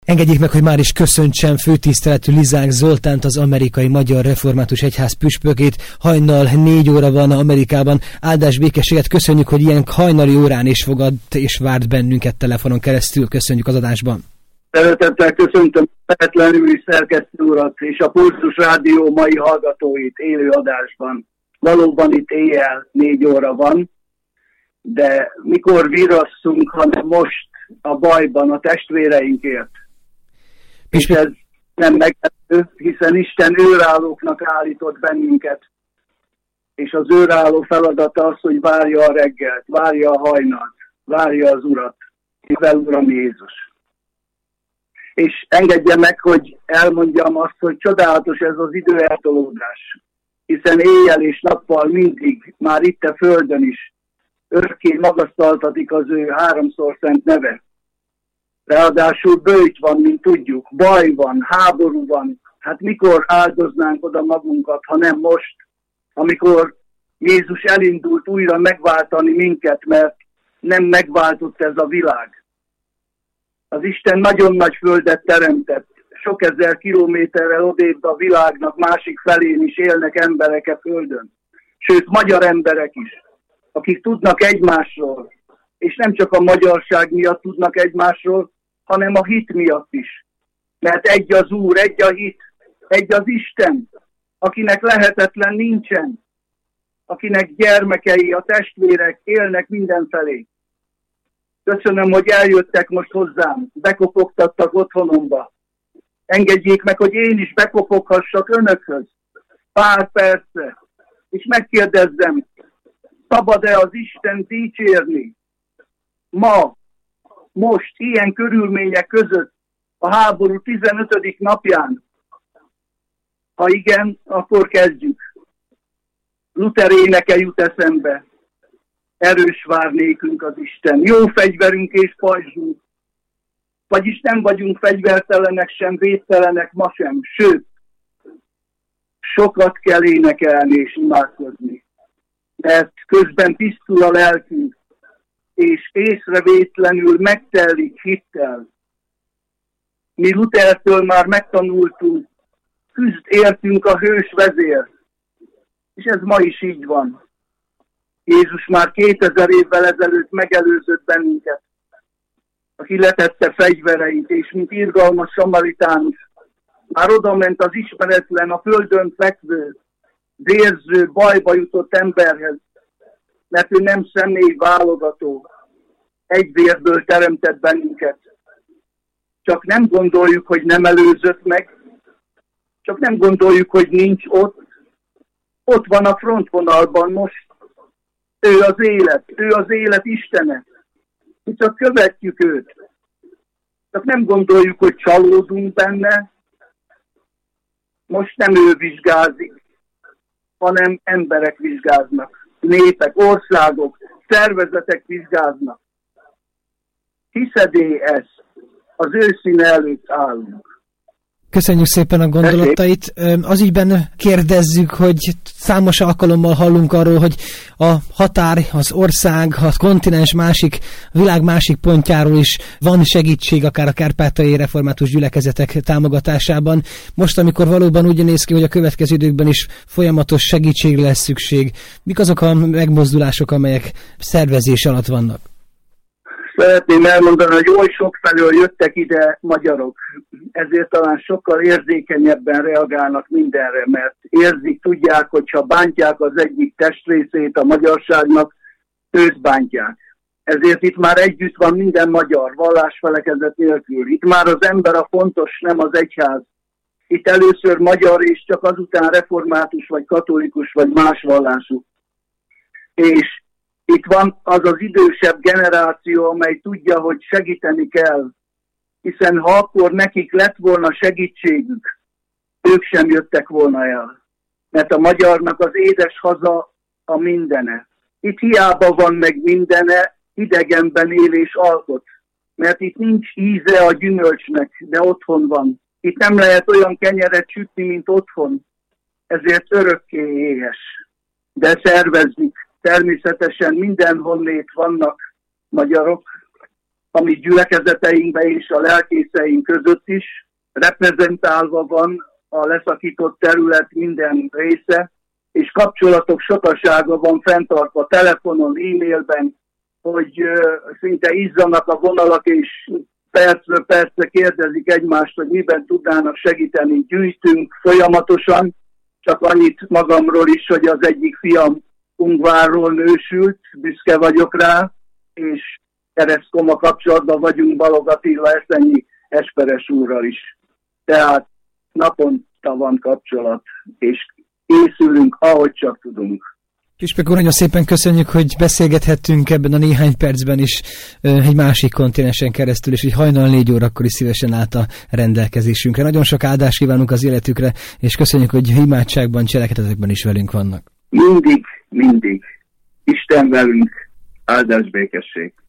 Engedjék meg, hogy már is köszöntsem főtiszteletű Lizák Zoltánt, az Amerikai Magyar Református Egyház püspökét. Hajnal 4 óra van Amerikában. Áldás, békességet, köszönjük, hogy ilyen hajnali órán is fogadt és várt bennünket telefonon keresztül. Köszönjük az adásban. Szeretettel köszöntöm feltétlenül is szerkesztő urat és a Pulzus Rádió mai hallgatóit élő adásban. Valóban itt éjjel 4 óra van, de mikor virasszunk, hanem most a bajban a testvéreinkért. És ez nem meglepő, hiszen Isten őrállóknak állított bennünket. És az őrálló feladata az, hogy várja a reggelt, várja a hajnalt, várja az Urat, mivel Uram Jézus. És engedje meg, hogy elmondjam azt, hogy csodálatos ez az időeltolódás. Hiszen éjjel és nappal mindig, már itt a földön is, örökké magasztaltatik az ő háromszor szent neve. Ráadásul böjt van, mint tudjuk, baj van, háború van. Hát mikor áldoznánk oda magunkat, ha nem most, amikor Jézus elindult újra megváltani minket, mert nem megváltott ez a világ. Az Isten nagyon nagy földet teremtett, sok ezer kilométerrel odébb a világnak másik felén is élnek emberek a földön. Sőt, magyar emberek is, akik tudnak egymásról, és nem csak a magyarság miatt tudnak egymásról, hanem a hit miatt is. Mert egy az Úr, egy a hit, egy az Isten, akinek lehetetlen nincsen, akinek gyermekei, a testvérek élnek mindenfelé. Köszönöm, hogy eljöttek most hozzám, bekopogtattak otthonomba. Engedjék meg, hogy én is bekopoghassak önökhöz pár percre, és megkérdezzem, szabad-e az Isten dicsérni ma, most, ilyen körülmények között, a háború 15. napján? Ha igen, akkor kezdjük. Luther éneke jut eszembe. Erős vár nékünk az Isten, jó fegyverünk és pajzsunk. Vagyis nem vagyunk fegyvertelenek sem, védtelenek ma sem, sőt, sokat kell énekelni és imádkozni. Mert közben tisztul a lelkünk, és észrevétlenül megtelik hittel. Mi Luthertől már megtanultunk, küzd értünk a hős vezér, és ez ma is így van. Jézus már 2000 évvel ezelőtt megelőzött bennünket, aki letette fegyvereit, és mint irgalmas samaritánus, már oda ment az ismeretlen, a földön fekvő, vérző, bajba jutott emberhez, mert ő nem személy válogató, egy vérből teremtett bennünket. Csak nem gondoljuk, hogy nem előzött meg, csak nem gondoljuk, hogy nincs ott. Ott van a frontvonalban most. Ő az élet Istene. Mi csak követjük őt. Csak nem gondoljuk, hogy csalódunk benne. Most nem ő vizsgázik, hanem emberek vizsgáznak. Népek, országok, szervezetek vizsgáznak. Hiszed-e ezt? Az ő színe előtt állunk. Köszönjük szépen a gondolatait. Az ügyben kérdezzük, hogy számos alkalommal hallunk arról, hogy a határ, az ország, a kontinens másik, a világ másik pontjáról is van segítség, akár a kárpátaljai református gyülekezetek támogatásában. Most, amikor valóban úgy néz ki, hogy a következő időkben is folyamatos segítségre lesz szükség, mik azok a megmozdulások, amelyek szervezés alatt vannak? Szeretném elmondani, hogy oly sokfelől jöttek ide magyarok, ezért talán sokkal érzékenyebben reagálnak mindenre, mert érzik, tudják, hogyha bántják az egyik testrészét a magyarságnak, őt bántják. Ezért itt már együtt van minden magyar, vallásfelekezet nélkül. Itt már az ember a fontos, nem az egyház. Itt először magyar, és csak azután református, vagy katolikus, vagy más vallású. És itt van az az idősebb generáció, amely tudja, hogy segíteni kell, hiszen ha akkor nekik lett volna segítségük, ők sem jöttek volna el. Mert a magyarnak az édes haza a mindene. Itt hiába van meg mindene, idegenben él és alkot. Mert itt nincs íze a gyümölcsnek, de otthon van. Itt nem lehet olyan kenyeret sütni, mint otthon. Ezért örökké éhes. De szervezik. Természetesen mindenhonnét vannak magyarok, a mi gyülekezeteinkben és a lelkészeink között is. Reprezentálva van a leszakított terület minden része, és kapcsolatok sokasága van fenntartva telefonon, e-mailben, hogy szinte izzanak a vonalak, és percről percre kérdezik egymást, hogy miben tudnának segíteni. Gyűjtünk folyamatosan, csak annyit magamról is, hogy az egyik fiam Ungvárról nősült, büszke vagyok rá, és keresztkoma kapcsolatban vagyunk Balog Attila Eszenyi Esperes úrral is. Tehát naponta van kapcsolat, és készülünk, ahogy csak tudunk. Püspök úr, nagyon szépen köszönjük, hogy beszélgethettünk ebben a néhány percben is egy másik kontinensen keresztül, és hogy hajnal 4 órakor is szívesen állt a rendelkezésünkre. Nagyon sok áldást kívánunk az életükre, és köszönjük, hogy imádságban, cselekedetekben is velünk vannak. Mindig. Isten velünk, áldás békesség.